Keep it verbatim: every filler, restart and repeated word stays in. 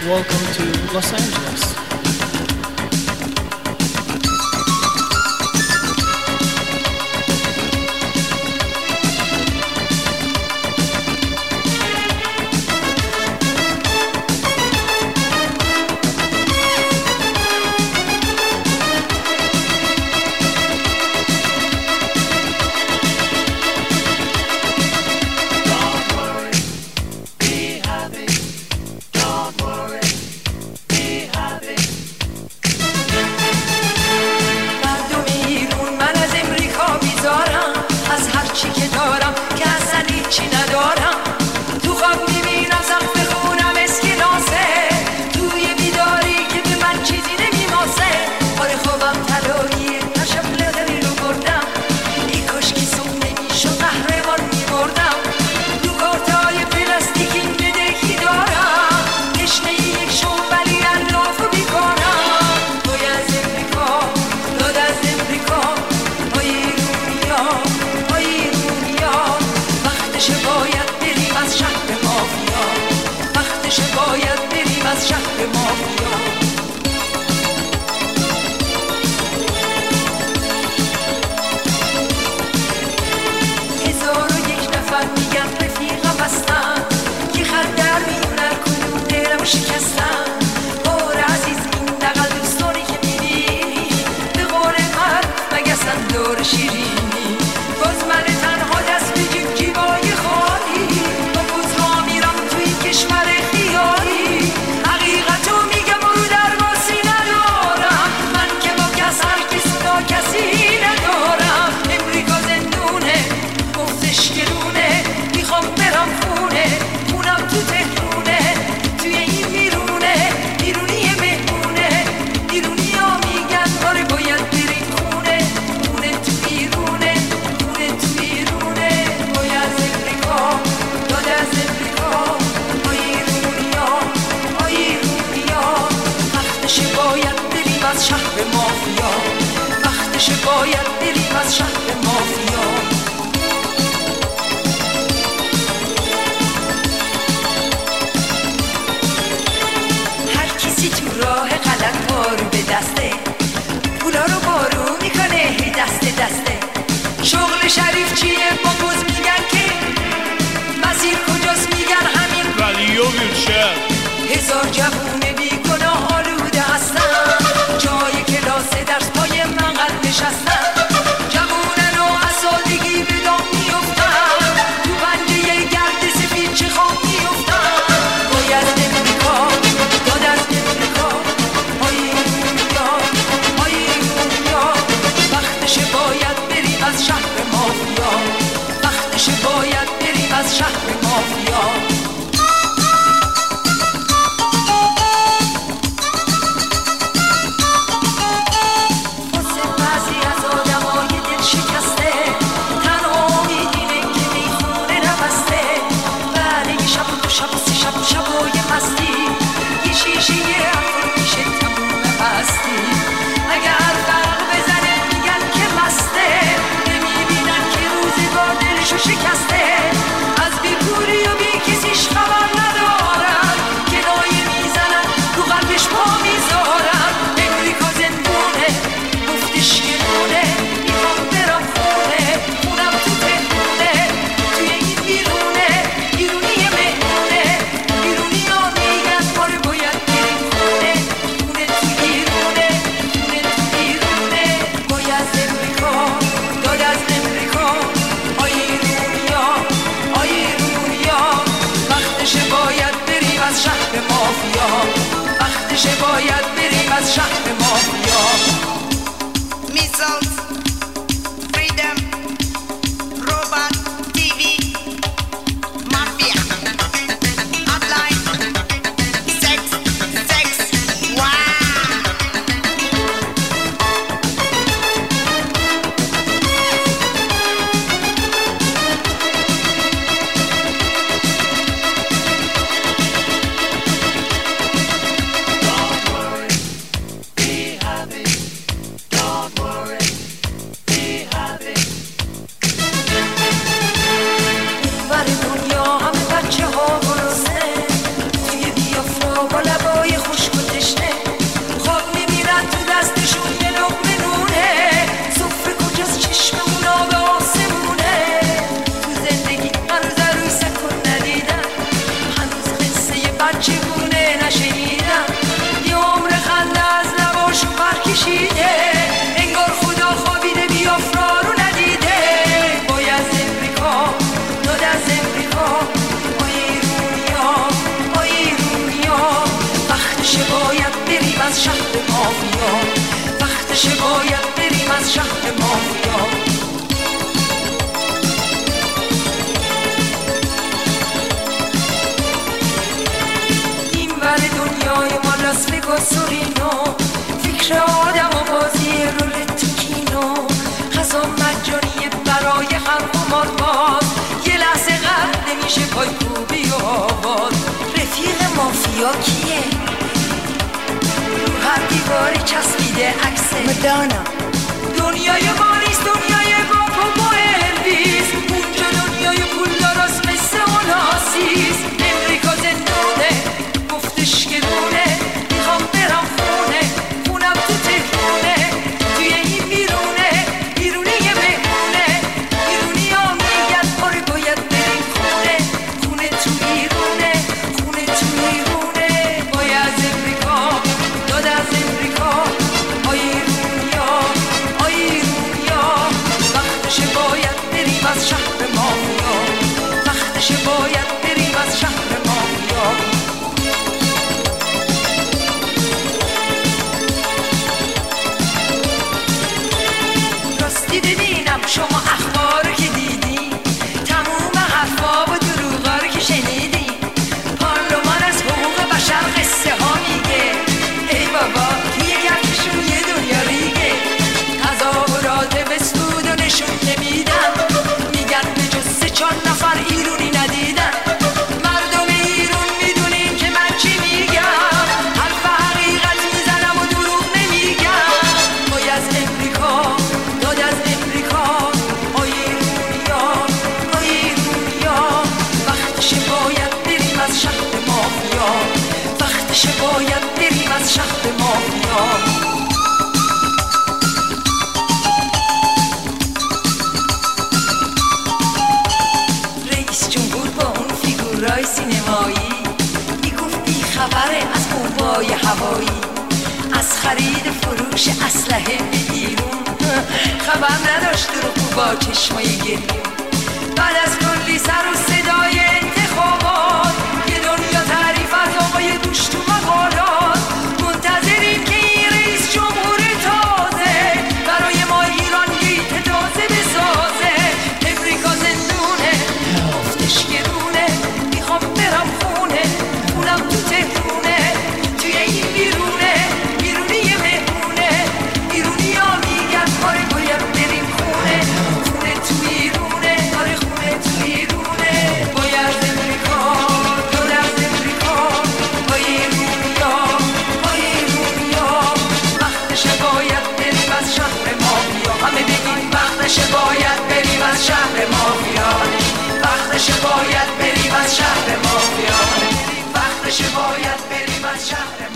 Welcome to Los Angeles. هزار جوونه بی گناه آلوده هستن، جای کلاس درس پای منقل نشستن، جوونن و اسادگی به دام میفتن، تو پنجه گرد سفید چه خواب میفتن. باید امریکا داد از امریکا، های دنیا های دنیا، وقتش باید بریم از شهر مافیا، وقتش باید بریم از شهر مافیا. باید بریم از شهر مافیا. میسلز فریدم روبان تیوی مافیا آنلاین سکس سکس با سورینو، فکر آدم و بازی رولت تو کینو، غذا مجانی برای هر قمار باز، یه لحظه قد نمیشه پای کوبی و آواز. رفیق مافیا کیه؟ رو هر دیواری چسبیده عکسه مدانا. دنیای باریست، دنیای گاپو با الویس، اونجا دنیای پول داراست مثل اوناسیس. امریکا زندونه گفتش گرونه، میخوام برم خونه، خونم تو تهرونه، توی این بیرونه، بیرونه یه بهونه. بیرونی ها میگن آره باید بریم خونه، خونه تو بیرونه، خونه تو بیرونه. باید از امریکا داد از امریکا، آی ایرونیا آی ایرونیا. وقتش باید بریم از شهر مافیا، وقتش باید بریم از شهر مافیا. راستی ببینم شما اخبار که دیدی، تموم حرفا و دروغا رو که شنیدی. پارلمان از حقوق بشر قصه ها میگه، ای بابا توی کفشون یه دنیا ریگه. تظاهرات بسود و نشون نمیدن، میگن به جز سه چهار نفر ایرونی ندیدن. مردم ایرون میدونین که من چی میگم، حرف حقیقت میزنم و دروغ نمیگم. بای از امریکا داد از امریکا، آی ایرونیا آی ایرونیا. وقتش باید بریم از شهر مافیا، وقتش باید بریم از شهر مافیا. رئیس جمهور با اون فیگورای سینمایی میگفت بی خبره از بمبای هوایی، از خرید فروش اسلحه به ایرون خبر نداشت رو با چشمای گریون. بعد از کلی سر و صدای انتخابات، یه دنیا تعریف از آقای دوش تو مقالات. منتظریم که این رئیس جمهور تازه برای ما ایران گیت تازه بسازه. امریکا زندونه گفتش گرونه، میخوام برم خونه، خونم تو تهرونه، توی این بیرونه، بیرونی یه مهمونه. بیرونی ها میگن آره باید بریم خونه، خونه تو ایرونه، آره خونه تو ایرونه. باید امریکا دور از امریکا، آی ایرونیا آی ایرونیا. وقتش باید بریم از شهر مافیا، همه بگیم وقتش باید بریم از شهر مافیا، وقتش باید بریم از شهر مافیا، وقتش باید بریم از شهر مافیا.